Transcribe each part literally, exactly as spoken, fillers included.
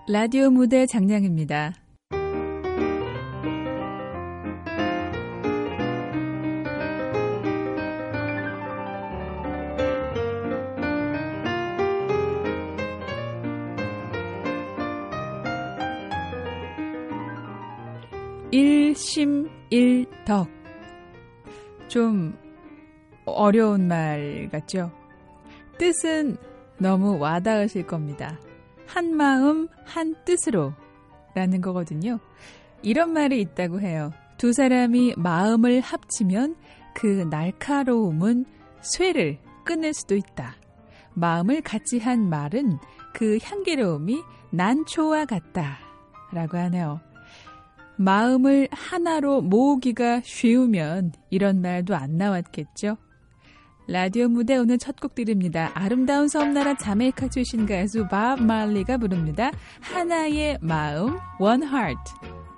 라디오 무대 장량입니다. 일심일덕. 좀 어려운 말 같죠? 뜻은 너무 와닿으실 겁니다. 한 마음 한 뜻으로 라는 거거든요. 이런 말이 있다고 해요. 두 사람이 마음을 합치면 그 날카로움은 쇠를 끊을 수도 있다. 마음을 같이 한 말은 그 향기로움이 난초와 같다 라고 하네요. 마음을 하나로 모으기가 쉬우면 이런 말도 안 나왔겠죠. 라디오 무대 오늘 첫 곡 드립니다. 아름다운 섬나라 자메이카 출신 가수 밥 말리가 부릅니다. 하나의 마음, One Heart.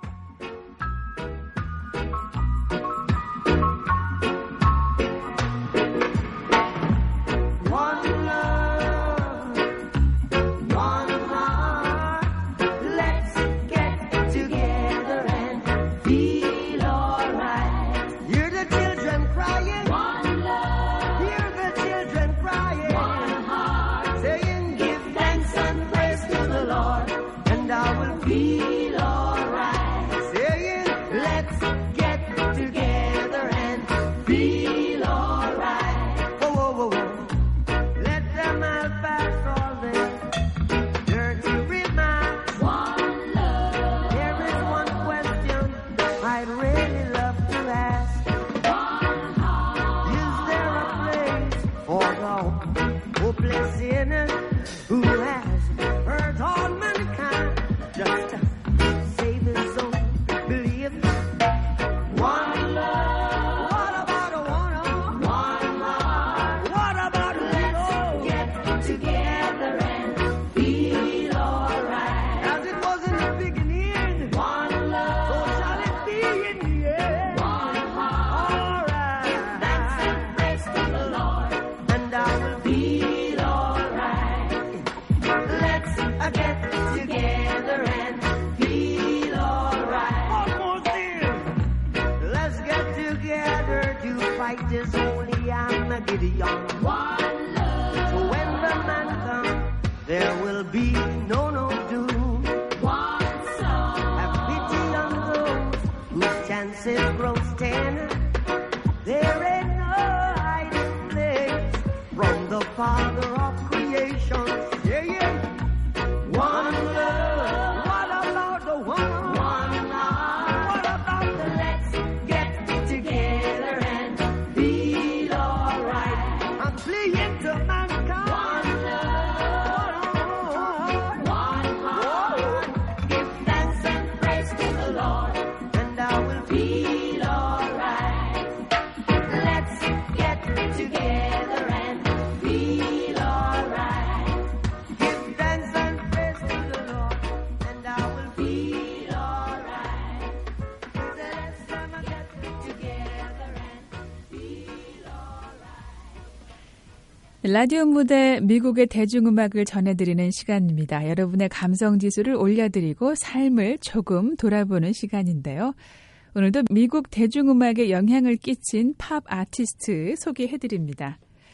라디오 무대 미국의 대중음악을 전해드리는 시간입니다. 여러분의 감성지수를 올려드리고 삶을 조금 돌아보는 시간인데요. 오늘도 미국 대중음악에 영향을 끼친 팝 아티스트 소개해드립니다.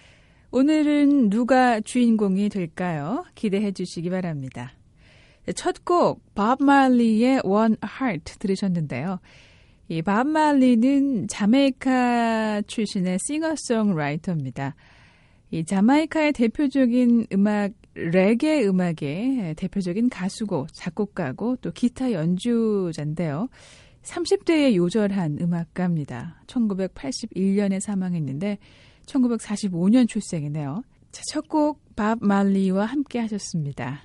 오늘은 누가 주인공이 될까요? 기대해 주시기 바랍니다. 첫 곡 밥 말리의 One Heart 들으셨는데요. 이 밥 말리는 자메이카 출신의 싱어송라이터입니다. 이 자메이카의 대표적인 음악, 레게 음악의 대표적인 가수고 작곡가고 또 기타 연주자인데요. 삼십 대에 요절한 음악가입니다. 천구백팔십일 년에 사망했는데 천구백사십오 년 출생이네요. 자, 첫 곡 밥 말리와 함께 하셨습니다.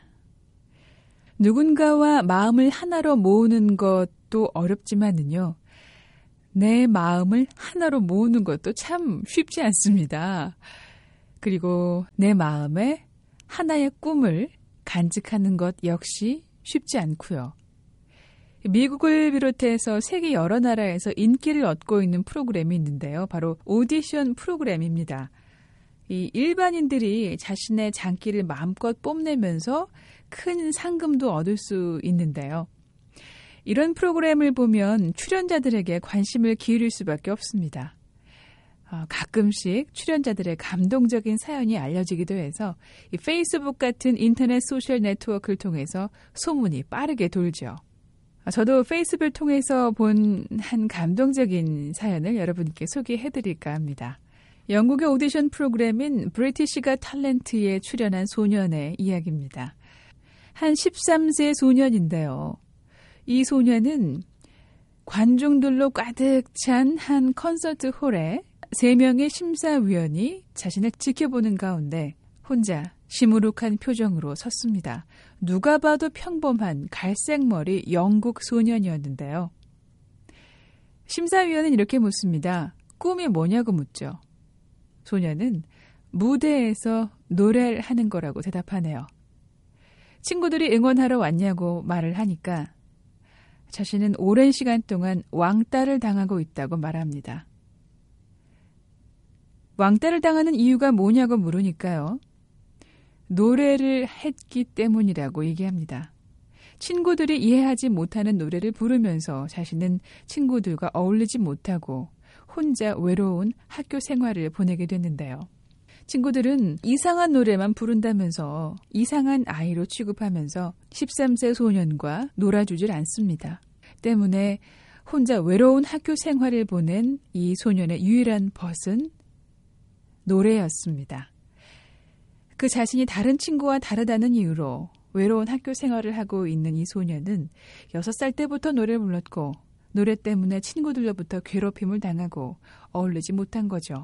누군가와 마음을 하나로 모으는 것도 어렵지만은요. 내 마음을 하나로 모으는 것도 참 쉽지 않습니다. 그리고 내 마음에 하나의 꿈을 간직하는 것 역시 쉽지 않고요. 미국을 비롯해서 세계 여러 나라에서 인기를 얻고 있는 프로그램이 있는데요. 바로 오디션 프로그램입니다. 이 일반인들이 자신의 장기를 마음껏 뽐내면서 큰 상금도 얻을 수 있는데요. 이런 프로그램을 보면 출연자들에게 관심을 기울일 수밖에 없습니다. 어, 가끔씩 출연자들의 감동적인 사연이 알려지기도 해서 이 페이스북 같은 인터넷 소셜 네트워크를 통해서 소문이 빠르게 돌죠. 저도 페이스북을 통해서 본 한 감동적인 사연을 여러분께 소개해드릴까 합니다. 영국의 오디션 프로그램인 브리티시 갓 탤런트에 출연한 소년의 이야기입니다. 한 십삼 세 소년인데요. 이 소년은 관중들로 가득 찬 한 콘서트 홀에 세 명의 심사위원이 자신을 지켜보는 가운데 혼자 시무룩한 표정으로 섰습니다. 누가 봐도 평범한 갈색머리 영국 소년이었는데요. 심사위원은 이렇게 묻습니다. 꿈이 뭐냐고 묻죠. 소년은 무대에서 노래를 하는 거라고 대답하네요. 친구들이 응원하러 왔냐고 말을 하니까 자신은 오랜 시간 동안 왕따를 당하고 있다고 말합니다. 왕따를 당하는 이유가 뭐냐고 물으니까요. 노래를 했기 때문이라고 얘기합니다. 친구들이 이해하지 못하는 노래를 부르면서 자신은 친구들과 어울리지 못하고 혼자 외로운 학교 생활을 보내게 됐는데요. 친구들은 이상한 노래만 부른다면서 이상한 아이로 취급하면서 십삼 세 소년과 놀아주질 않습니다. 때문에 혼자 외로운 학교 생활을 보낸 이 소년의 유일한 벗은 노래였습니다. 그 자신이 다른 친구와 다르다는 이유로 외로운 학교 생활을 하고 있는 이 소년은 여섯 살 때부터 노래를 불렀고 노래 때문에 친구들로부터 괴롭힘을 당하고 어울리지 못한 거죠.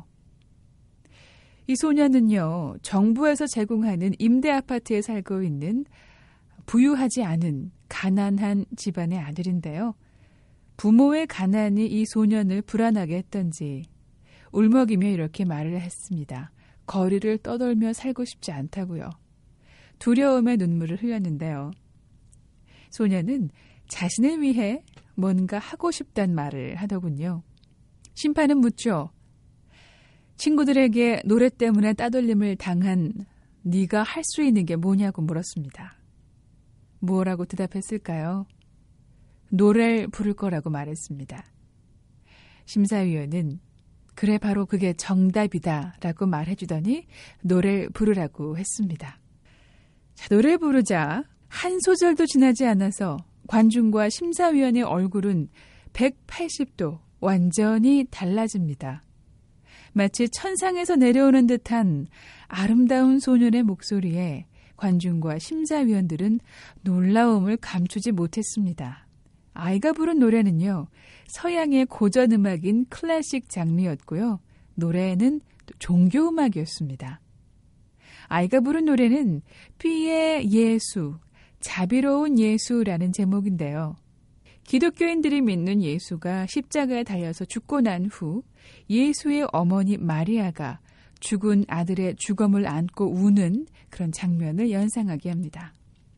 이 소년은요, 정부에서 제공하는 임대 아파트에 살고 있는 부유하지 않은 가난한 집안의 아들인데요. 부모의 가난이 이 소년을 불안하게 했던지 울먹이며 이렇게 말을 했습니다. 거리를 떠돌며 살고 싶지 않다고요. 두려움에 눈물을 흘렸는데요. 소년은 자신을 위해 뭔가 하고 싶단 말을 하더군요. 심판은 묻죠. 친구들에게 노래 때문에 따돌림을 당한 네가 할 수 있는 게 뭐냐고 물었습니다. 뭐라고 대답했을까요? 노래를 부를 거라고 말했습니다. 심사위원은 그래 바로 그게 정답이다 라고 말해주더니 노래를 부르라고 했습니다. 자, 노래를 부르자 한 소절도 지나지 않아서 관중과 심사위원의 얼굴은 백팔십 도 완전히 달라집니다. 마치 천상에서 내려오는 듯한 아름다운 소년의 목소리에 관중과 심사위원들은 놀라움을 감추지 못했습니다. 아이가 부른 노래는요, 서양의 고전음악인 클래식 장르였고요. 노래는 종교음악이었습니다. 아이가 부른 노래는 피의 예수, 자비로운 예수라는 제목인데요. 기독교인들이 믿는 예수가 십자가에 달려서 죽고 난 후 예수의 어머니 마리아가 죽은 아들의 죽음을 안고 우는 그런 장면을 연상하게 합니다.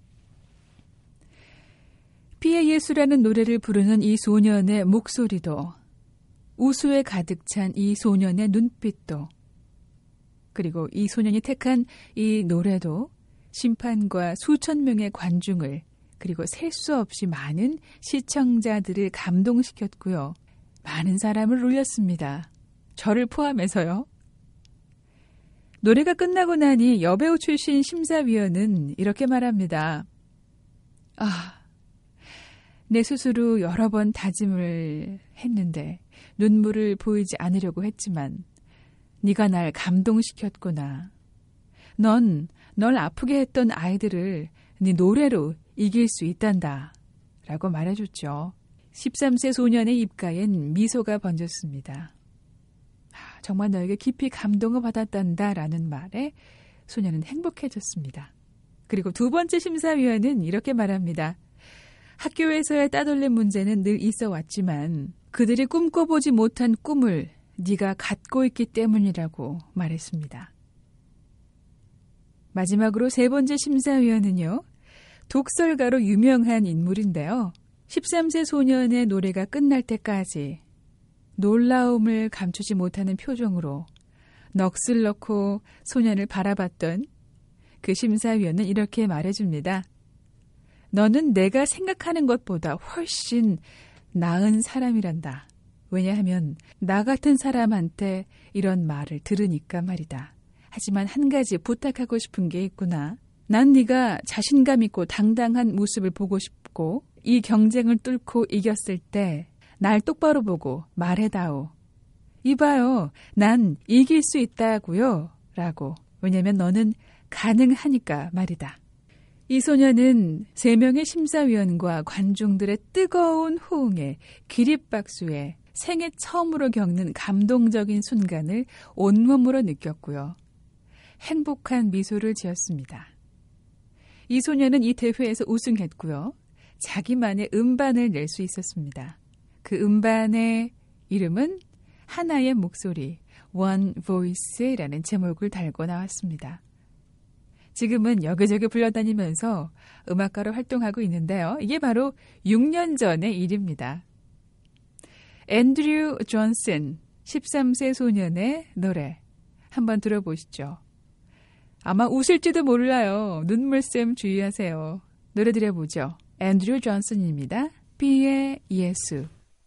피의 예수라는 노래를 부르는 이 소년의 목소리도, 우수에 가득 찬 이 소년의 눈빛도, 그리고 이 소년이 택한 이 노래도 심판과 수천 명의 관중을, 그리고 셀 수 없이 많은 시청자들을 감동시켰고요. 많은 사람을 울렸습니다. 저를 포함해서요. 노래가 끝나고 나니 여배우 출신 심사위원은 이렇게 말합니다. 아, 내 스스로 여러 번 다짐을 했는데 눈물을 보이지 않으려고 했지만 네가 날 감동시켰구나. 넌 널 아프게 했던 아이들을 네 노래로 이길 수 있단다. 라고 말해줬죠. 십삼 세 소년의 입가엔 미소가 번졌습니다. 아, 정말 너에게 깊이 감동을 받았단다 라는 말에 소년은 행복해졌습니다. 그리고 두 번째 심사위원은 이렇게 말합니다. 학교에서의 따돌림 문제는 늘 있어 왔지만 그들이 꿈꿔보지 못한 꿈을 네가 갖고 있기 때문이라고 말했습니다. 마지막으로 세 번째 심사위원은요. 독설가로 유명한 인물인데요. 십삼 세 소년의 노래가 끝날 때까지 놀라움을 감추지 못하는 표정으로 넋을 넣고 소년을 바라봤던 그 심사위원은 이렇게 말해줍니다. 너는 내가 생각하는 것보다 훨씬 나은 사람이란다. 왜냐하면 나 같은 사람한테 이런 말을 들으니까 말이다. 하지만 한 가지 부탁하고 싶은 게 있구나. 난 네가 자신감 있고 당당한 모습을 보고 싶고 이 경쟁을 뚫고 이겼을 때 날 똑바로 보고 말해다오. 이봐요. 난 이길 수 있다고요. 라고. 왜냐면 너는 가능하니까 말이다. 이 소녀는 세 명의 심사위원과 관중들의 뜨거운 호응에 기립박수에 생애 처음으로 겪는 감동적인 순간을 온몸으로 느꼈고요. 행복한 미소를 지었습니다. 이 소녀는 이 대회에서 우승했고요. 자기만의 음반을 낼 수 있었습니다. 그 음반의 이름은 하나의 목소리, One Voice라는 제목을 달고 나왔습니다. 지금은 여기저기 불러다니면서 음악가로 활동하고 있는데요. 이게 바로 육 년 전의 일입니다. 앤드류 존슨, 십삼 세 소년의 노래 한번 들어보시죠. 아마 우실지도 몰라요. 눈물샘 주의하세요. 노래 들어보죠. 앤드류 존슨입니다. 비의 예수.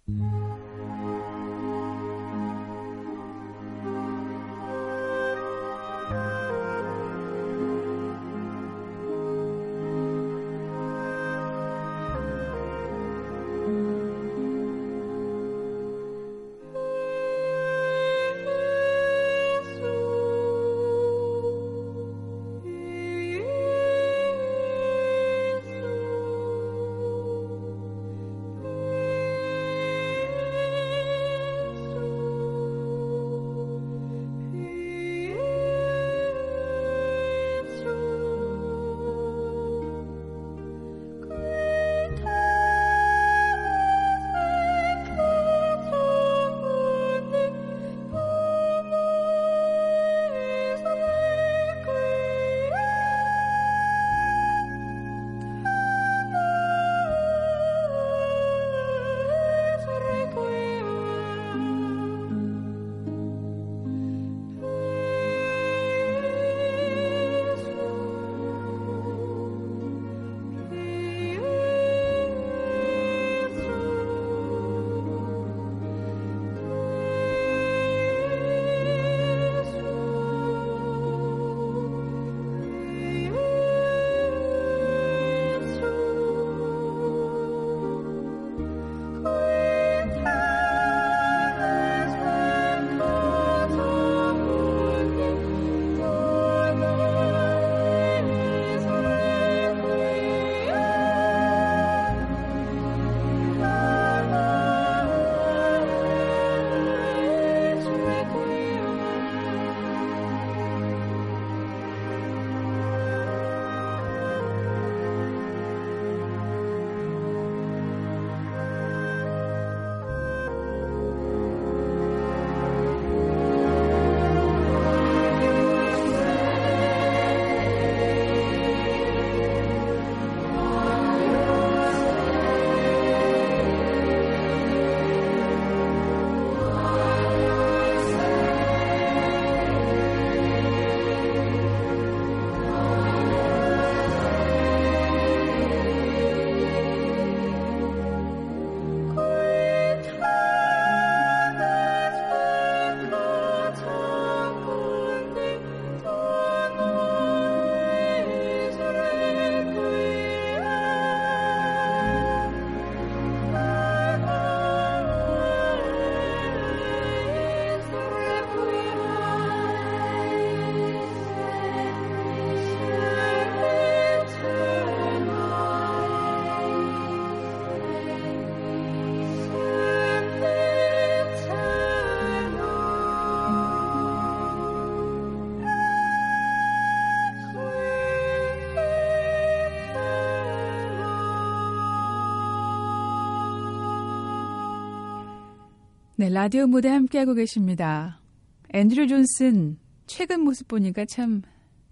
네, 라디오 무대 함께하고 계십니다. 앤드류 존슨, 최근 모습 보니까 참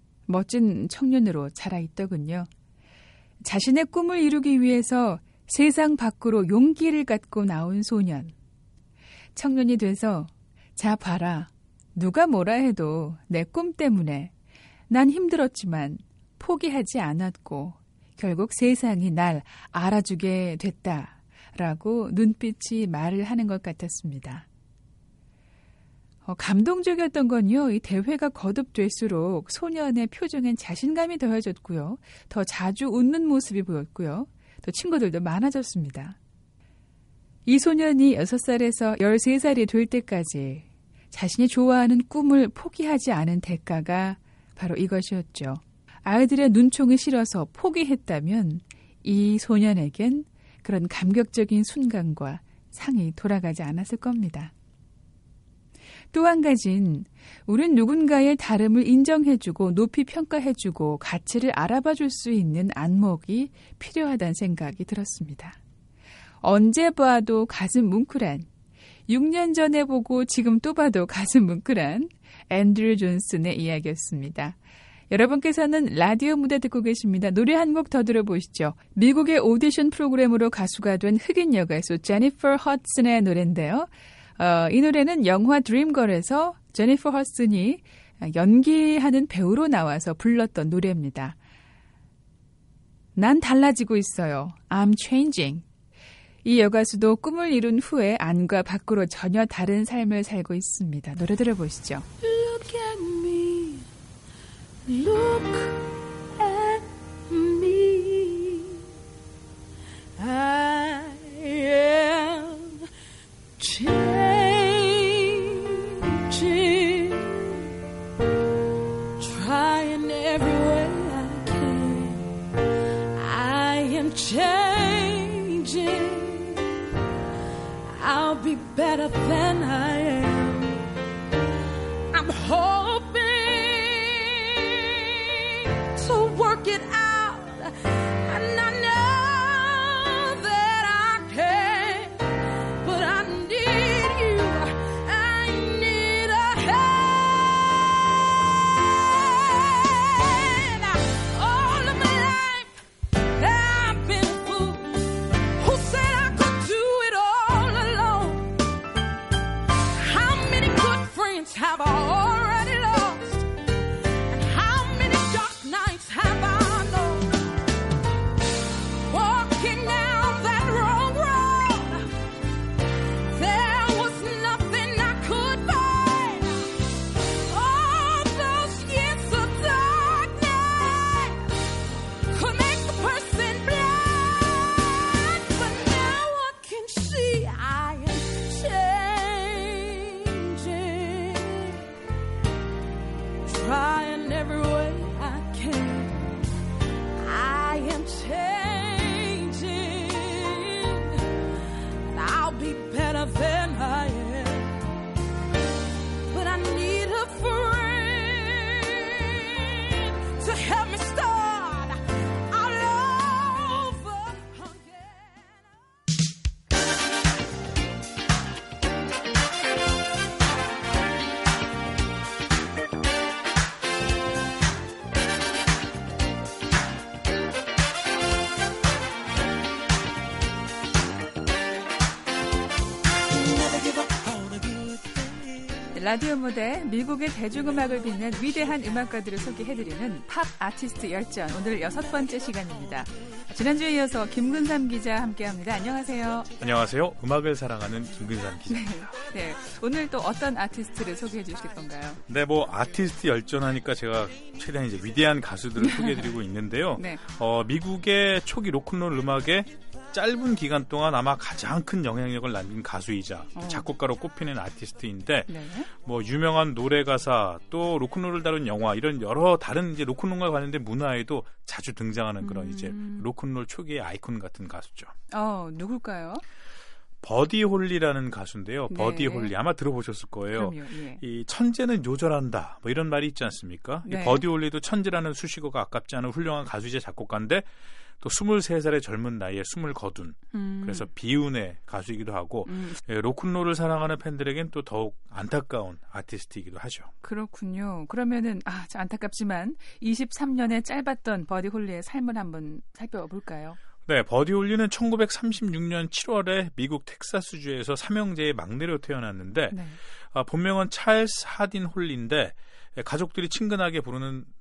멋진 청년으로 자라있더군요. 자신의 꿈을 이루기 위해서 세상 밖으로 용기를 갖고 나온 소년. 청년이 돼서 자 봐라. 누가 뭐라 해도 내 꿈 때문에 난 힘들었지만 포기하지 않았고 결국 세상이 날 알아주게 됐다라고 눈빛이 말을 하는 것 같았습니다. 어, 감동적이었던 건요. 이 대회가 거듭될수록 소년의 표정엔 자신감이 더해졌고요. 더 자주 웃는 모습이 보였고요. 또 친구들도 많아졌습니다. 이 소년이 여섯 살에서 열세 살이 될 때까지 자신이 좋아하는 꿈을 포기하지 않은 대가가 바로 이것이었죠. 아이들의 눈총이 싫어서 포기했다면 이 소년에겐 그런 감격적인 순간과 상이 돌아가지 않았을 겁니다. 또 한 가지는 우린 누군가의 다름을 인정해주고 높이 평가해주고 가치를 알아봐줄 수 있는 안목이 필요하다는 생각이 들었습니다. 언제 봐도 가슴 뭉클한, 육 년 전에 보고 지금 또 봐도 가슴 뭉클한 앤드류 존슨의 이야기였습니다. 여러분께서는 라디오 무대 듣고 계십니다. 노래 한 곡 더 들어보시죠. 미국의 오디션 프로그램으로 가수가 된 흑인 여가수 제니퍼 허슨의 노래인데요. 어, 이 노래는 영화 드림걸에서 제니퍼 허슨이 연기하는 배우로 나와서 불렀던 노래입니다. 난 달라지고 있어요. I'm changing. 이 여가수도 꿈을 이룬 후에 안과 밖으로 전혀 다른 삶을 살고 있습니다. 노래 들어보시죠. Look at me. Look at me. I am changing. Trying every way I can. I am changing. I'll be better than I am. I'm hoping to work it out, and I know that I can, but I need you. I need a hand. All of my life I've been a fool who said I could do it all alone. How many good friends have I already lost? And how many dark nights have I known? Walking down that wrong road, there was nothing I could find. All those years of darkness could make the person blind, but now I can see I am changing. Trying every way I can. I am changing. And I'll be better than I am. But I need a friend to help me start all over again. 라디오 무대 미국의 대중음악을 빛낸 위대한 음악가들을 소개해드리는 팝 아티스트 열전, 오늘 여섯 번째 시간입니다. 지난주에 이어서 김근삼 기자 함께합니다. 안녕하세요. 안녕하세요. 음악을 사랑하는 김근삼 기자입니다. 네, 네, 오늘 또 어떤 아티스트를 소개해 주실 건가요? 네, 뭐 아티스트 열전하니까 제가 최대한 이제 위대한 가수들을 소개해드리고 있는데요. 네. 어, 미국의 초기 로큰롤 음악에 짧은 기간 동안 아마 가장 큰 영향력을 남긴 가수이자 어. 작곡가로 꼽히는 아티스트인데, 네. 뭐 유명한 노래 가사, 또 로큰롤을 다룬 영화, 이런 여러 다른 이제 로큰롤과 관련된 문화에도 자주 등장하는 그런 음. 이제 로큰롤 초기의 아이콘 같은 가수죠. 어, 누굴까요? 버디 홀리라는 가수인데요. 네. 버디 홀리 아마 들어보셨을 거예요. 그럼요, 예. 이 천재는 요절한다, 뭐 이런 말이 있지 않습니까? 네. 이 버디 홀리도 천재라는 수식어가 아깝지 않은 훌륭한 가수이자 작곡가인데, 또 스물세 살의 젊은 나이에 숨을 거둔 음. 그래서 비운의 가수이기도 하고 음. 예, 로큰롤을 사랑하는 팬들에겐 또 더욱 안타까운 아티스트이기도 하죠. 그렇군요. 그러면은 아, 안타깝지만 이십삼 년의 짧았던 버디 홀리의 삶을 한번 살펴볼까요? 네, 버디 홀리는 천구백삼십육 년 칠월에 미국 텍사스주에서 삼형제의 막내로 태어났는데 네. 아, 본명은 찰스 하딘 홀리인데 가족들이 친근하게 부르는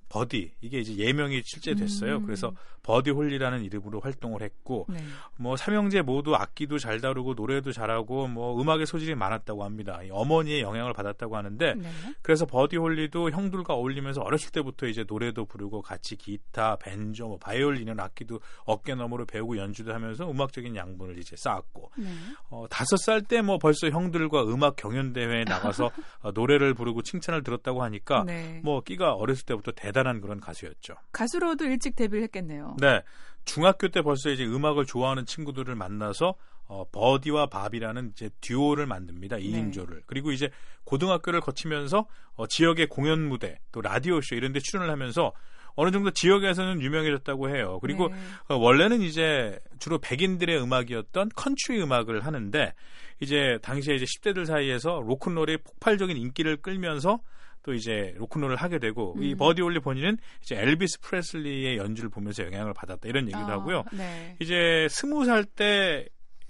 버디, 이게 이제 예명이 실제 됐어요. 음. 그래서 버디 홀리라는 이름으로 활동을 했고, 네. 뭐 삼형제 모두 악기도 잘 다루고 노래도 잘하고 뭐 음악의 소질이 많았다고 합니다. 어머니의 영향을 받았다고 하는데, 네. 그래서 버디 홀리도 형들과 어울리면서 어렸을 때부터 이제 노래도 부르고 같이 기타, 벤조, 뭐 바이올린 이런 악기도 어깨너머로 배우고 연주도 하면서 음악적인 양분을 이제 쌓았고, 네. 어, 다섯 살 때 뭐 벌써 형들과 음악 경연 대회에 나가서 어, 노래를 부르고 칭찬을 들었다고 하니까 네. 뭐 끼가 어렸을 때부터 대단한 그런 가수였죠. 가수로도 일찍 데뷔를 했겠네요. 네, 중학교 때 벌써 이제 음악을 좋아하는 친구들을 만나서 어, 버디와 밥이라는 이제 듀오를 만듭니다. 이 인조를. 네. 그리고 이제 고등학교를 거치면서 어, 지역의 공연 무대, 또 라디오 쇼 이런 데 출연을 하면서 어느 정도 지역에서는 유명해졌다고 해요. 그리고 네. 어, 원래는 이제 주로 백인들의 음악이었던 컨트리 음악을 하는데, 이제 당시에 이제 십 대들 사이에서 로큰롤의 폭발적인 인기를 끌면서 또 이제 로큰롤을 하게 되고, 음. 이 버디 홀리 본인은 이제 엘비스 프레슬리의 연주를 보면서 영향을 받았다 이런 얘기도 아, 하고요. 네. 이제 스무 살 때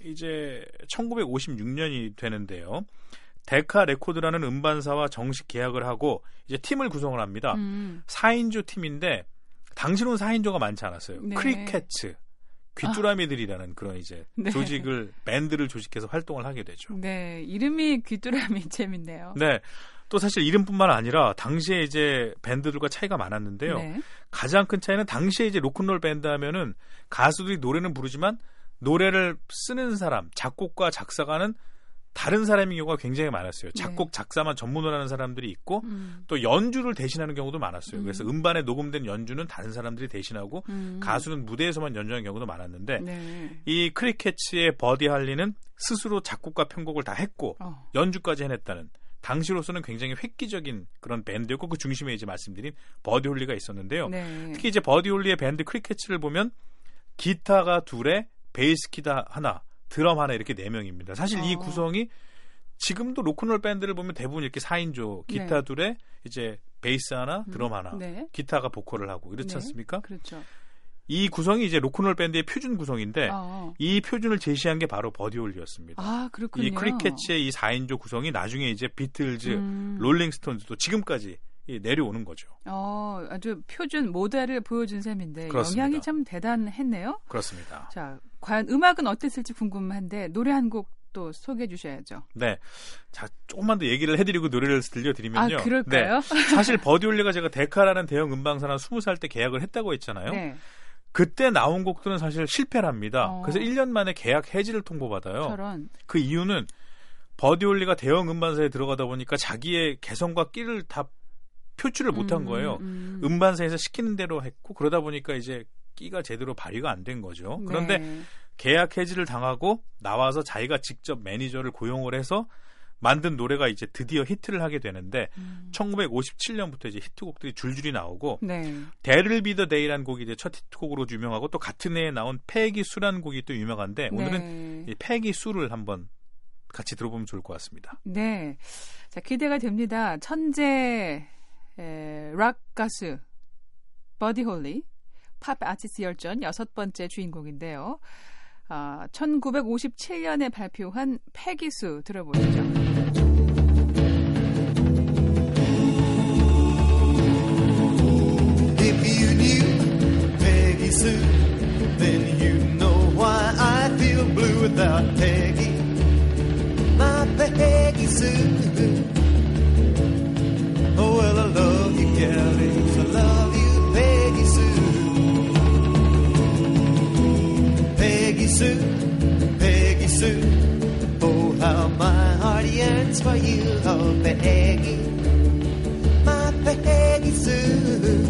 이제 천구백오십육 년이 되는데요. 데카 레코드라는 음반사와 정식 계약을 하고 이제 팀을 구성을 합니다. 음. 사 인조 팀인데 당시로는 사 인조가 많지 않았어요. 네. 크리켓츠, 귀뚜라미들이라는 아. 그런 이제 네. 조직을, 밴드를 조직해서 활동을 하게 되죠. 네, 이름이 귀뚜라미 재밌네요. 네. 또 사실 이름뿐만 아니라 당시에 이제 밴드들과 차이가 많았는데요. 네. 가장 큰 차이는 당시에 이제 로큰롤 밴드 하면은 가수들이 노래는 부르지만 노래를 쓰는 사람, 작곡과 작사가는 다른 사람인 경우가 굉장히 많았어요. 작곡, 네. 작사만 전문으로 하는 사람들이 있고 음. 또 연주를 대신하는 경우도 많았어요. 음. 그래서 음반에 녹음된 연주는 다른 사람들이 대신하고 음. 가수는 무대에서만 연주하는 경우도 많았는데 네. 이 크리켓츠의 버디 할리는 스스로 작곡과 편곡을 다 했고 어. 연주까지 해냈다는, 당시로서는 굉장히 획기적인 그런 밴드였고, 그 중심에 이제 말씀드린 버디 홀리가 있었는데요. 네. 특히 이제 버디 홀리의 밴드 크리켓츠를 보면 기타가 둘에 베이스 기타 하나, 드럼 하나 이렇게 네 명입니다. 사실 어. 이 구성이 지금도 로큰롤 밴드를 보면 대부분 이렇게 사 인조, 기타 네. 둘에 이제 베이스 하나, 드럼 하나, 네. 기타가 보컬을 하고 이렇지 네. 않습니까? 그렇죠. 이 구성이 이제 로큰롤 밴드의 표준 구성인데 어. 이 표준을 제시한 게 바로 버디 홀리였습니다. 아, 그렇군요. 이 크리켓츠의 이 사 인조 구성이 나중에 이제 비틀즈, 음. 롤링스톤즈도 지금까지 내려오는 거죠. 어, 아주 표준 모델을 보여준 셈인데 그렇습니다. 영향이 참 대단했네요. 그렇습니다. 자, 과연 음악은 어땠을지 궁금한데 노래 한 곡 또 소개해 주셔야죠. 네. 자, 조금만 더 얘기를 해드리고 노래를 들려드리면요. 아, 그럴까요? 네. 사실 버디 홀리가 제가 데카라는 대형 음반사랑 스무 살 때 계약을 했다고 했잖아요. 네. 그때 나온 곡들은 사실 실패를 합니다. 어. 그래서 일 년 만에 계약 해지를 통보받아요. 저런. 그 이유는 버디 홀리가 대형 음반사에 들어가다 보니까 자기의 개성과 끼를 다 표출을 못한 거예요. 음, 음. 음반사에서 시키는 대로 했고, 그러다 보니까 이제 끼가 제대로 발휘가 안 된 거죠. 그런데 네. 계약 해지를 당하고 나와서 자기가 직접 매니저를 고용을 해서 만든 노래가 이제 드디어 히트를 하게 되는데 음. 천구백오십칠 년부터 이제 히트곡들이 줄줄이 나오고 네. That'll Be the Day라는 곡이 이제 첫 히트곡으로 유명하고, 또 같은 해에 나온 패기 수라는 곡이 또 유명한데 오늘은 네. 이 패기 수를 한번 같이 들어보면 좋을 것 같습니다. 네, 자, 기대가 됩니다. 천재 에, 락 가수 버디 홀리, 팝 아티스트 열전 여섯 번째 주인공인데요. 아, 천구백오십칠 년에 발표한 패기수 들어보시죠. If you knew Peggy Sue, then you know why I feel blue without Peggy, my Peggy Sue. Oh, well, I love you, galleys, I love you, Peggy Sue. Peggy Sue, Peggy Sue. Oh, how my heart yearns for you, oh, Peggy, my Peggy Sue.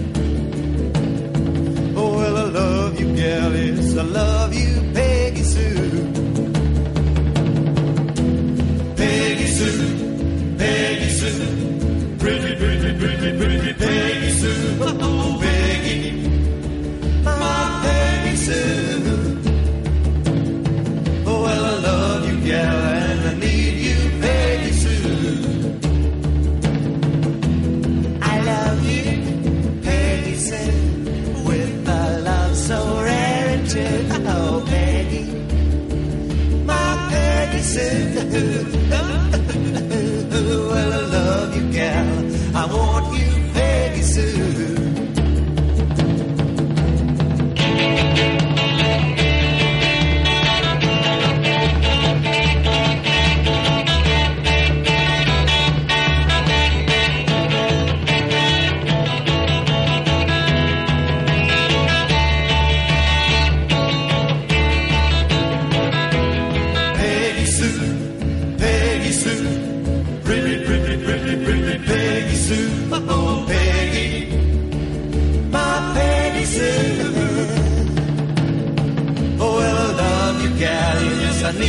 Oh, well, I love you, galleys, I love you, Peggy Sue. Peggy Sue, Peggy Sue. Pretty, pretty, pretty, pretty Peggy Sue. Oh, Peggy, my Peggy Sue. Oh, well, I love you, gal, and I need you, Peggy Sue. I love you, Peggy Sue, with a love so rare and true. Oh, Peggy, my Peggy Sue. Well, I love you, gal, I want you, Peggy Sue.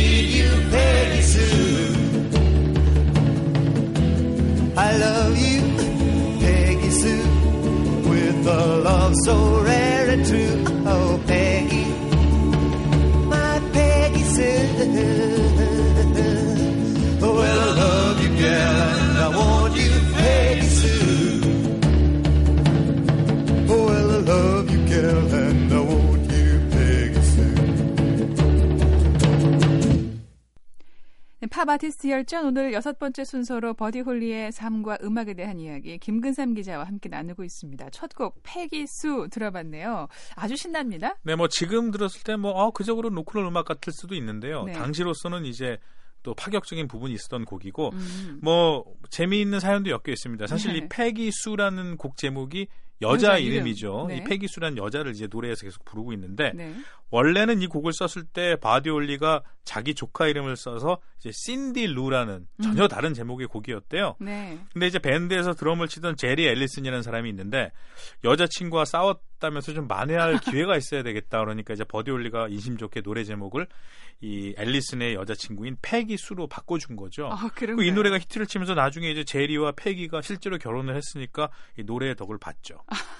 need you, Peggy Sue. I love you, Peggy Sue, with a love so rare and true. Oh, Peggy, my Peggy Sue. Well, I love you, girl, and I want you, Peggy Sue. Well, I love you, girl, and I want you, Peggy Sue. 네, 팝 아티스트 열전 오늘 여섯 번째 순서로 버디 홀리의 삶과 음악에 대한 이야기 김근삼 기자와 함께 나누고 있습니다. 첫 곡 패기 수 들어봤네요. 아주 신납니다. 네, 뭐 지금 들었을 때 뭐 어, 그저으로 로큰롤 음악 같을 수도 있는데요. 네. 당시로서는 이제 또 파격적인 부분이 있었던 곡이고 음. 뭐 재미있는 사연도 엮여 있습니다. 사실 네. 이 패기 수라는 곡 제목이 여자, 여자 이름이죠. 네. 이 패기 수라는 여자를 이제 노래에서 계속 부르고 있는데 네. 원래는 이 곡을 썼을 때 바디 올리가 자기 조카 이름을 써서 이제 신디 루라는 전혀 음. 다른 제목의 곡이었대요. 네. 근데 이제 밴드에서 드럼을 치던 제리 앨리슨이라는 사람이 있는데 여자친구와 싸웠다면서 좀 만회할 기회가 있어야 되겠다. 그러니까 이제 버디 올리가 인심 좋게 노래 제목을 이 앨리슨의 여자친구인 패기 수로 바꿔준 거죠. 아, 이 노래가 히트를 치면서 나중에 이제 제리와 패기가 실제로 결혼을 했으니까 이 노래의 덕을 봤죠.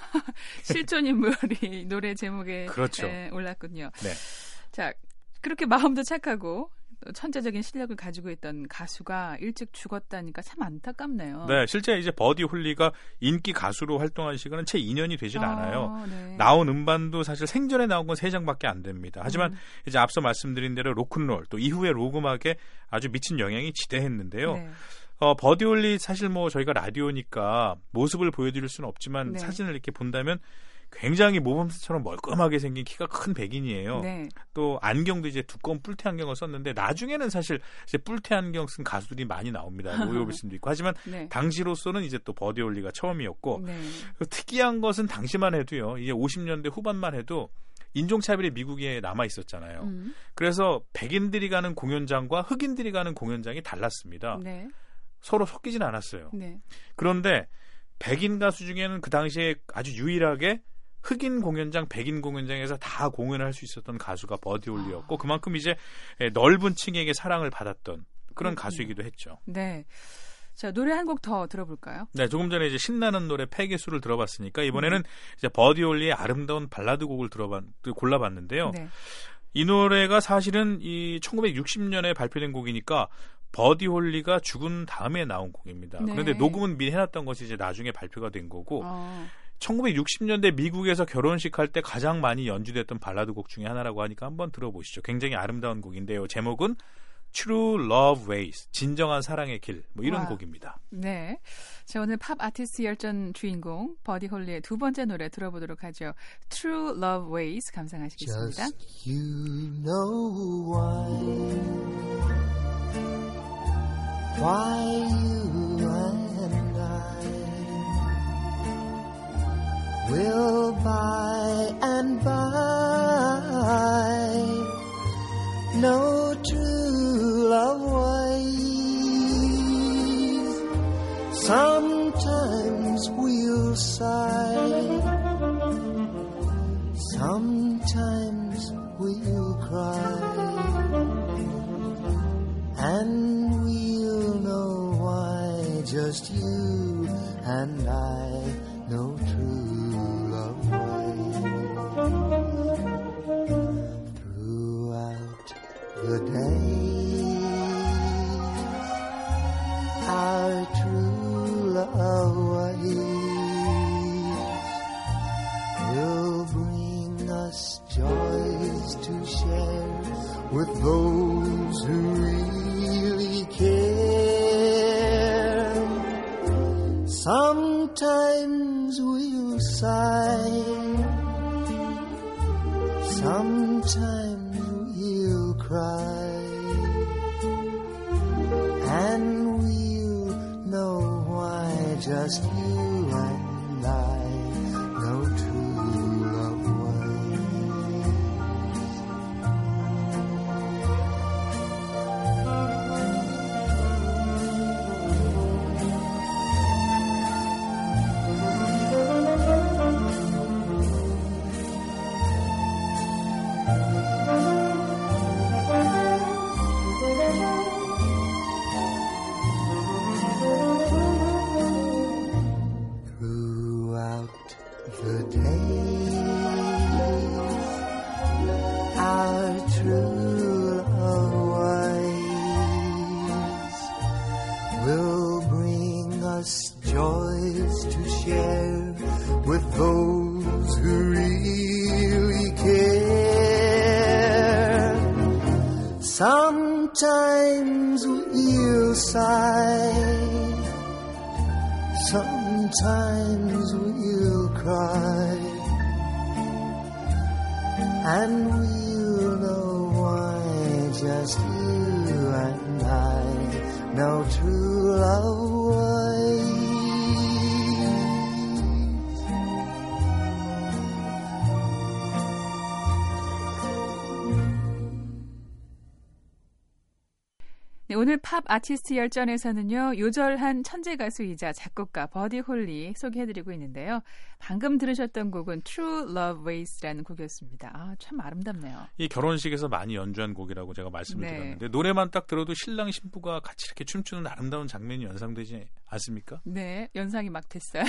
실존 인물이 노래 제목에 그렇죠. 에, 올랐군요. 네. 자, 그렇게 마음도 착하고 천재적인 실력을 가지고 있던 가수가 일찍 죽었다니까 참 안타깝네요. 네, 실제 이제 버디 홀리가 인기 가수로 활동한 시간은 채 이 년이 되질 아, 않아요. 네. 나온 음반도 사실 생전에 나온 건 세 장밖에 안 됩니다. 하지만 음. 이제 앞서 말씀드린 대로 로큰롤 또 이후의 록음악에 아주 미친 영향이 지대했는데요. 네. 어, 버디 홀리 사실 뭐 저희가 라디오니까 모습을 보여드릴 수는 없지만 네. 사진을 이렇게 본다면 굉장히 모범수처럼 멀끔하게 생긴 키가 큰 백인이에요. 네. 또 안경도 이제 두꺼운 뿔테 안경을 썼는데 나중에는 사실 이제 뿔테 안경 쓴 가수들이 많이 나옵니다. 로이 오비슨도 있고 하지만 네. 당시로서는 이제 또 버디 홀리가 처음이었고 네. 특이한 것은 당시만 해도요. 이제 오십 년대 후반만 해도 인종차별이 미국에 남아 있었잖아요. 음. 그래서 백인들이 가는 공연장과 흑인들이 가는 공연장이 달랐습니다. 네. 서로 섞이진 않았어요. 네. 그런데 백인 가수 중에는 그 당시에 아주 유일하게 흑인 공연장, 백인 공연장에서 다 공연을 할 수 있었던 가수가 버디 홀리였고 그만큼 이제 넓은 층에게 사랑을 받았던 그런 그렇군요. 가수이기도 했죠. 네. 자, 노래 한 곡 더 들어볼까요? 네, 조금 전에 이제 신나는 노래 패기 수를 들어봤으니까 이번에는 음. 이제 버디 홀리의 아름다운 발라드 곡을 들어봤, 골라봤는데요. 네. 이 노래가 사실은 이 천구백육십 년에 발표된 곡이니까 버디 홀리가 죽은 다음에 나온 곡입니다. 네. 그런데 녹음은 미리 해놨던 것이 이제 나중에 발표가 된 거고 어. 천구백육십 년대 미국에서 결혼식 할 때 가장 많이 연주됐던 발라드 곡 중에 하나라고 하니까 한번 들어보시죠. 굉장히 아름다운 곡인데요. 제목은 True Love Ways, 진정한 사랑의 길, 뭐 이런 와. 곡입니다. 네, 자 오늘 팝 아티스트 열전 주인공 버디 홀리의 두 번째 노래 들어보도록 하죠. True Love Ways 감상하시겠습니다. Just you know why, why you and I will by and by know true love ways. Sometimes we'll sigh, sometimes we'll cry, and we'll know why just you and I know true love ways. Throughout the day, our true love ways will bring us joys to share with those who really care. Sometimes we'll sigh, sometimes we'll cry, and we'll know why just you and I know true love our true love ways will bring us joys to share with those who really care. Sometimes we'll sigh, sometimes we'll cry, and we'll know why just you and I know true love ways. 네, 오늘 팝 아티스트 열전에서는요. 요절한 천재 가수이자 작곡가 버디 홀리 소개해드리고 있는데요. 방금 들으셨던 곡은 True Love Ways라는 곡이었습니다. 아, 참 아름답네요. 이 결혼식에서 많이 연주한 곡이라고 제가 말씀을 네. 드렸는데 노래만 딱 들어도 신랑 신부가 같이 이렇게 춤추는 아름다운 장면이 연상되지 않습니까? 네, 연상이 막 됐어요.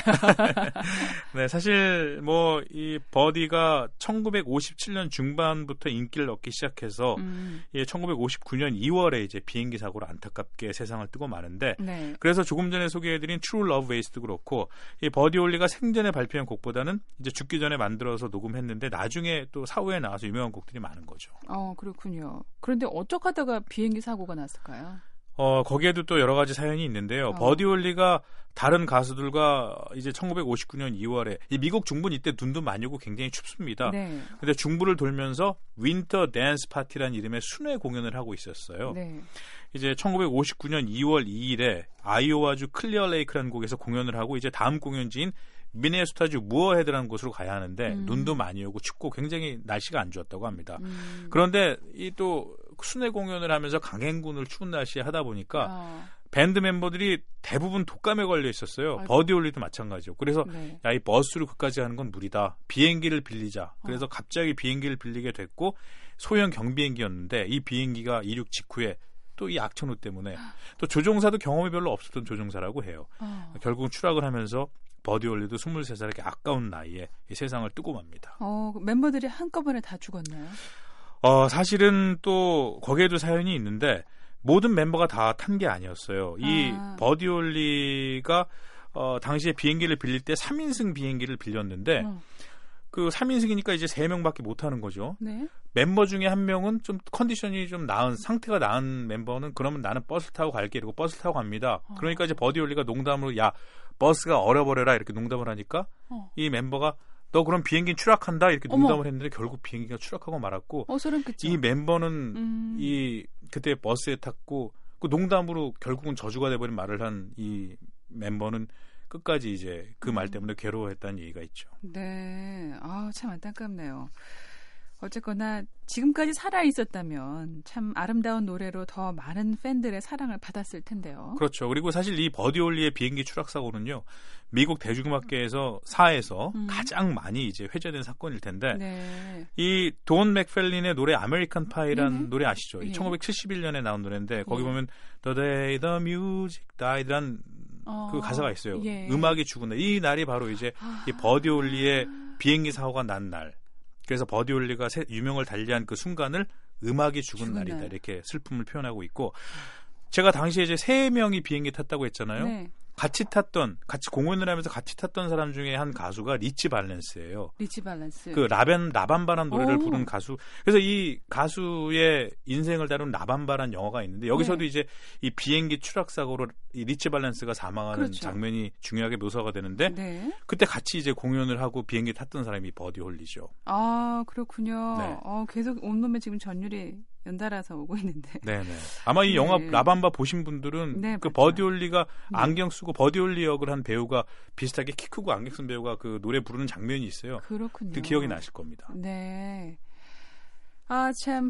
네, 사실 뭐 이 버디가 천구백오십칠 년 중반부터 인기를 얻기 시작해서 음. 예, 천구백오십구 년 이월에 이제 비행기 사고로 안타깝게 세상을 뜨고 마는데 네. 그래서 조금 전에 소개해드린 True Love Ways도 그렇고 이 버디 홀리가 생전에 발표한 곡보다는 이제 죽기 전에 만들어서 녹음했는데 나중에 또 사후에 나와서 유명한 곡들이 많은 거죠. 어, 그렇군요. 그런데 어쩌다가 비행기 사고가 났을까요? 어, 거기에도 또 여러 가지 사연이 있는데요. 어. 버디 홀리가 다른 가수들과 이제 천구백오십구 년 이월에 이 미국 중부는 이때 눈도 많이 오고 굉장히 춥습니다. 네. 근데 중부를 돌면서 윈터 댄스 파티라는 이름의 순회 공연을 하고 있었어요. 네. 이제 천구백오십구 년 이월 이일에 아이오와주 클리어 레이크라는 곳에서 공연을 하고 이제 다음 공연지인 미네소타주 무어헤드라는 곳으로 가야 하는데 음. 눈도 많이 오고 춥고 굉장히 날씨가 안 좋았다고 합니다. 음. 그런데 이 또 순회 공연을 하면서 강행군을 추운 날씨에 하다 보니까 어. 밴드 멤버들이 대부분 독감에 걸려 있었어요. 아이고. 버디 홀리도 마찬가지고. 그래서 네. 야, 이 버스로 그까지 하는 건 무리다. 비행기를 빌리자. 그래서 어. 갑자기 비행기를 빌리게 됐고 소형 경비행기였는데 이 비행기가 이륙 직후에 또 이 악천후 때문에 또 조종사도 경험이 별로 없었던 조종사라고 해요. 어. 결국은 추락을 하면서 버디 홀리도 스물세 살의 아까운 나이에 이 세상을 뜨고 맙니다. 어, 멤버들이 한꺼번에 다 죽었나요? 어, 사실은 또 거기에도 사연이 있는데 모든 멤버가 다 탄 게 아니었어요. 이 아. 버디 홀리가 어, 당시에 비행기를 빌릴 때 삼 인승 비행기를 빌렸는데 어. 그 삼 인승이니까 이제 세 명밖에 못 타는 거죠. 네. 멤버 중에 한 명은 좀 컨디션이 좀 나은 상태가 나은 멤버는 그러면 나는 버스 타고 갈게 이러고 버스 타고 갑니다. 어. 그러니까 이제 버디 홀리가 농담으로 야 버스가 얼어버려라 이렇게 농담을 하니까 어. 이 멤버가 너 그럼 비행기 추락한다 이렇게 농담을 어머. 했는데 결국 비행기가 추락하고 말았고 어, 소름 끼쳐. 이 멤버는 음. 이 그때 버스에 탔고 그 농담으로 결국은 저주가 돼버린 말을 한 이 멤버는 끝까지 이제 그 말 때문에 괴로워했다는 얘기가 있죠. 네, 아, 참 안타깝네요. 어쨌거나 지금까지 살아있었다면 참 아름다운 노래로 더 많은 팬들의 사랑을 받았을 텐데요. 그렇죠. 그리고 사실 이 버디 홀리의 비행기 추락 사고는요. 미국 대중음악계에서 사에서 음. 가장 많이 이제 회자된 사건일 텐데 네. 이 돈 맥펠린의 노래 아메리칸 파이라는 네네. 노래 아시죠? 네. 천구백칠십일 년에 나온 노래인데 거기 네. 보면 The Day the Music Died라는 어. 그 가사가 있어요. 예. 음악이 죽은 날. 이 날이 바로 이제 아. 이 버디 홀리의 비행기 사고가 난 날. 그래서 버디 홀리가 유명을 달리한 그 순간을 음악이 죽은, 죽은 날이다. 날. 이렇게 슬픔을 표현하고 있고 제가 당시에 이제 세 명이 비행기 탔다고 했잖아요. 네. 같이 탔던, 같이 공연을 하면서 같이 탔던 사람 중에 한 가수가 리치 발렌스예요. 리치 발렌스. 그 라벤 라밤바란 노래를 오. 부른 가수. 그래서 이 가수의 인생을 다룬 라밤바란 영화가 있는데 여기서도 네. 이제 이 비행기 추락 사고로 이 리치 발렌스가 사망하는 그렇죠. 장면이 중요하게 묘사가 되는데 네. 그때 같이 이제 공연을 하고 비행기 탔던 사람이 버디 홀리죠. 아, 그렇군요. 네. 어, 계속 온몸에 지금 전율이 연달아서 오고 있는데. 네네. 아마 이 네. 영화 라밤바 보신 분들은 네, 그 버디 홀리가 네. 안경 쓰고 버디 홀리 역을 한 배우가 비슷하게 키 크고 안경 쓴 배우가 그 노래 부르는 장면이 있어요. 그렇군요. 그 기억이 나실 겁니다. 네. 아, 참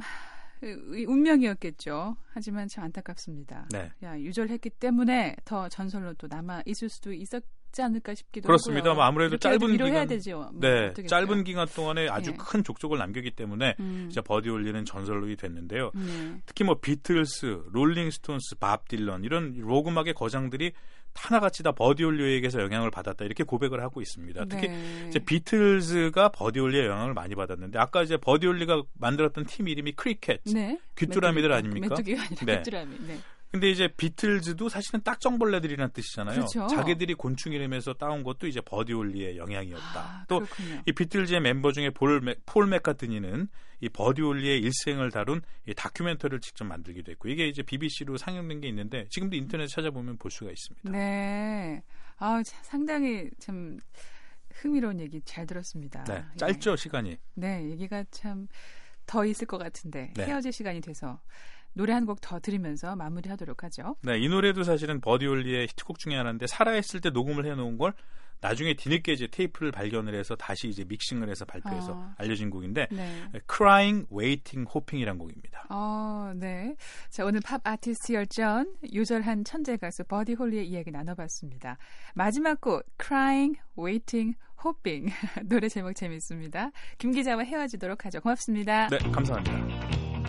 운명이었겠죠. 하지만 참 안타깝습니다. 네. 야, 유절했기 때문에 더 전설로 또 남아 있을 수도 있었. 지 않을까 싶기도 그렇습니다. 하고요. 아무래도 짧은 기간, 되죠. 네, 짧은 기간 동안에 아주 네. 큰 족적을 남겼기 때문에 음. 진짜 버디 홀리는 전설로 됐는데요. 네. 특히 뭐 비틀스, 롤링스톤스, 밥 딜런 이런 록 음악의 거장들이 하나같이 다 버디 홀리웨이에게서 영향을 받았다 이렇게 고백을 하고 있습니다. 특히 네. 이제 비틀즈가 버디 홀리의 영향을 많이 받았는데 아까 이제 버디 홀리가 만들었던 팀 이름이 크리켓, 네. 귀뚜라미들 아닙니까? 메뚜기가 아니라 네. 귀뚜라미. 네. 근데 이제 비틀즈도 사실은 딱정벌레들이라는 뜻이잖아요. 그렇죠. 자기들이 곤충 이름에서 따온 것도 이제 버디 홀리의 영향이었다. 아, 또 이 비틀즈의 멤버 중에 볼, 맥, 폴 맥카트니는 이 버디 홀리의 일생을 다룬 이 다큐멘터리를 직접 만들기도 했고 이게 이제 비비씨로 상영된 게 있는데 지금도 인터넷 찾아보면 볼 수가 있습니다. 네. 아, 상당히 참 흥미로운 얘기 잘 들었습니다. 네, 짧죠 예. 시간이. 네, 얘기가 참 더 있을 것 같은데 네. 헤어질 시간이 돼서 노래 한 곡 더 들으면서 마무리하도록 하죠. 네, 이 노래도 사실은 버디 홀리의 히트곡 중에 하나인데 살아있을 때 녹음을 해놓은 걸 나중에 뒤늦게 이제 테이프를 발견을 해서 다시 이제 믹싱을 해서 발표해서 아. 알려진 곡인데 네. Crying, Waiting, Hoping이란 곡입니다. 어, 네. 자, 오늘 팝 아티스트 열전 요절한 천재 가수 버디 홀리의 이야기 나눠봤습니다. 마지막 곡 Crying, Waiting, Hoping 노래 제목 재밌습니다. 김 기자와 헤어지도록 하죠. 고맙습니다. 네, 감사합니다.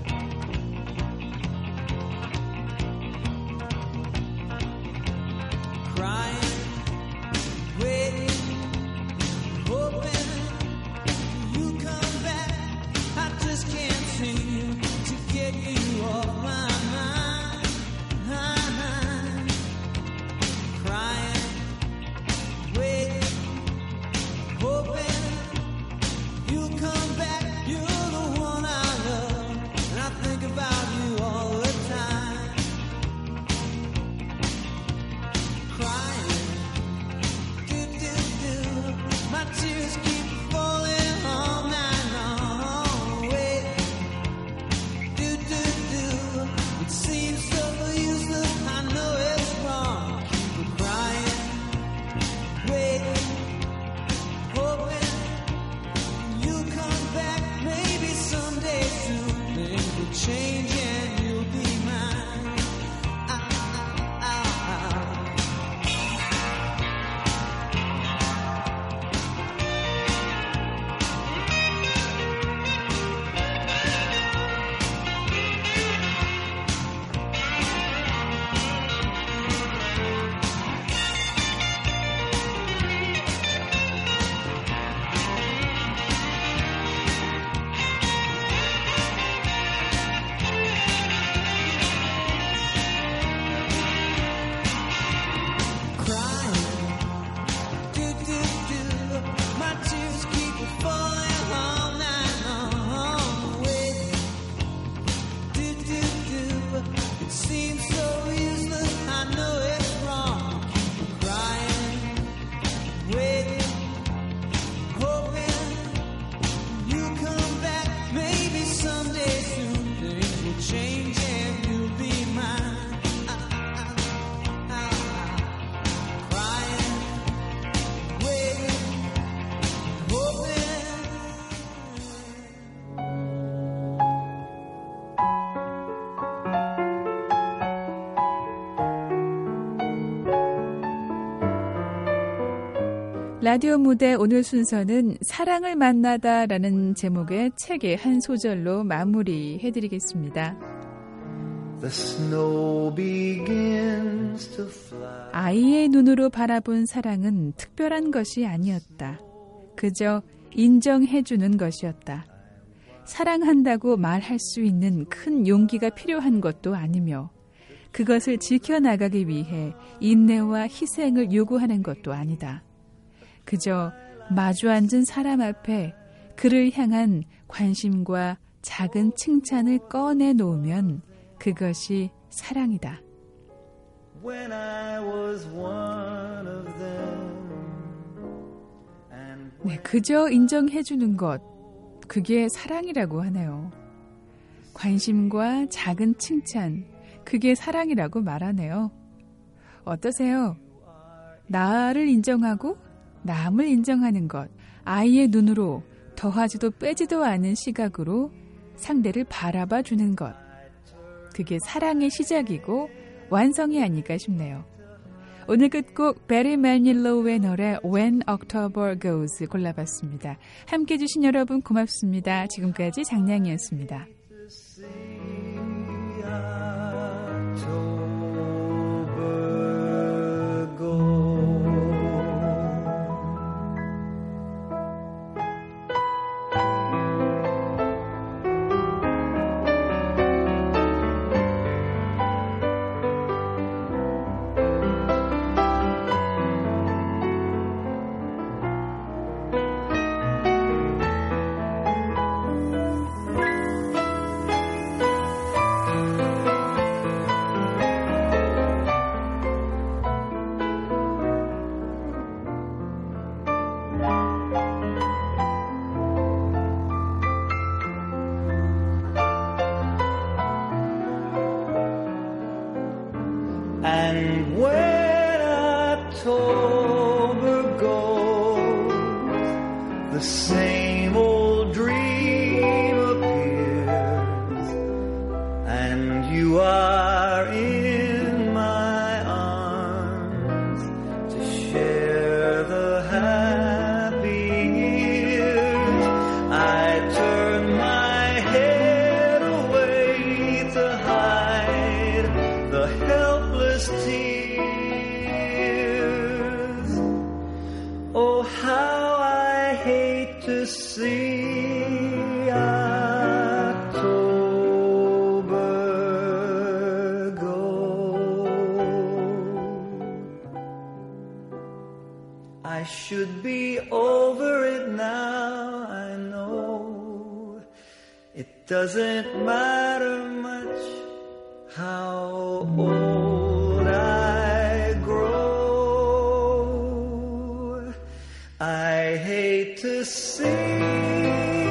Crying, waiting, hoping you come back. I just can't seem to get you off my mind. Crying, waiting, hoping you come back. You're the one I love, and I think about you all the time. Crying, do do do, my tears keep falling all night long. Wait, do do do, it seems so useless. I know it's wrong. Keep crying, waiting, hoping you come back. Maybe someday soon things will change and you'll be mine. Ah, ah, ah, ah. Crying, do do do, my tears keep falling all night long. Waiting, do do do, it seems so useless. I know it's wrong. Keep crying, waiting, hoping you come back. Maybe someday soon things will change and you'll be mine. Ah, ah, ah, ah. Crying, waiting, hoping. 라디오 무대 오늘 순서는 사랑을 만나다라는 제목의 책의 한 소절로 마무리해드리겠습니다. The snow begins to fly. 아이의 눈으로 바라본 사랑은 특별한 것이 아니었다. 그저 인정해주는 것이었다. 사랑한다고 말할 수 있는 큰 용기가 필요한 것도 아니며 그것을 지켜나가기 위해 인내와 희생을 요구하는 것도 아니다. 그저 마주 앉은 사람 앞에 그를 향한 관심과 작은 칭찬을 꺼내 놓으면 그것이 사랑이다. When I was one of them. And 네, 그저 인정해주는 것, 그게 사랑이라고 하네요. 관심과 작은 칭찬, 그게 사랑이라고 말하네요. 어떠세요? 나를 인정하고 남을 인정하는 것, 아이의 눈으로 더하지도 빼지도 않은 시각으로 상대를 바라봐 주는 것, 그게 사랑의 시작이고 완성이 아닐까 싶네요. 오늘 끝곡 베리 매닐로우의 노래 When October Goes 골라봤습니다. 함께해 주신 여러분 고맙습니다. 지금까지 장량이었습니다. October same old dream appears, and you are in my arms to share the happy years. I turn my head away to hide the helpless tears. Oh, how I hate to see October go. I should be over it now, I know. It doesn't matter much how old I grow. I hate to see